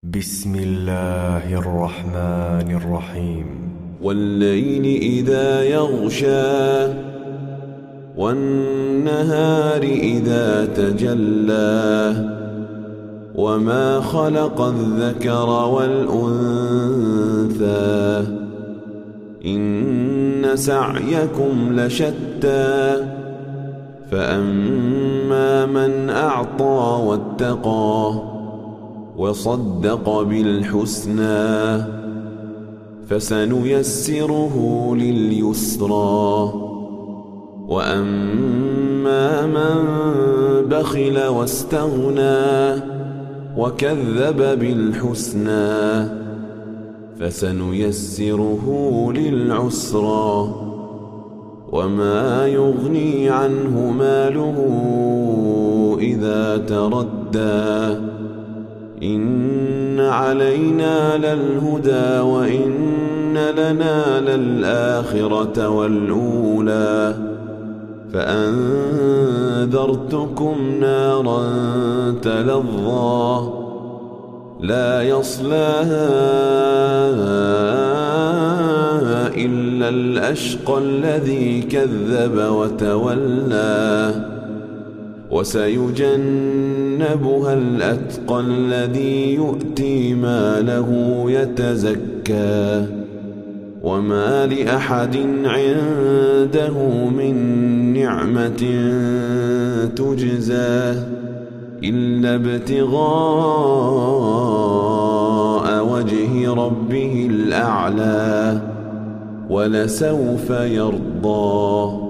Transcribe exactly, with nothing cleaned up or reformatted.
بسم الله الرحمن الرحيم. والليل إذا يغشى والنهار إذا تجلى وما خلق الذكر والأنثى إن سعيكم لشتى فأما من أعطى واتقى وصدق بالحسنى فسنيسره لليسرى وأما من بخل واستغنى وكذب بالحسنى فسنيسره للعسرى وما يغني عنه ماله إذا تردى إن علينا للهدى وإن لنا للآخرة والأولى فأنذرتكم نارا تلظى لا يصلاها إلا الأشقى الذي كذب وتولى وسيجنبها الأتقى الذي يؤتي ماله يتزكى وما لأحد عنده من نعمة تجزى إلا ابتغاء وجه ربه الأعلى ولسوف يرضى.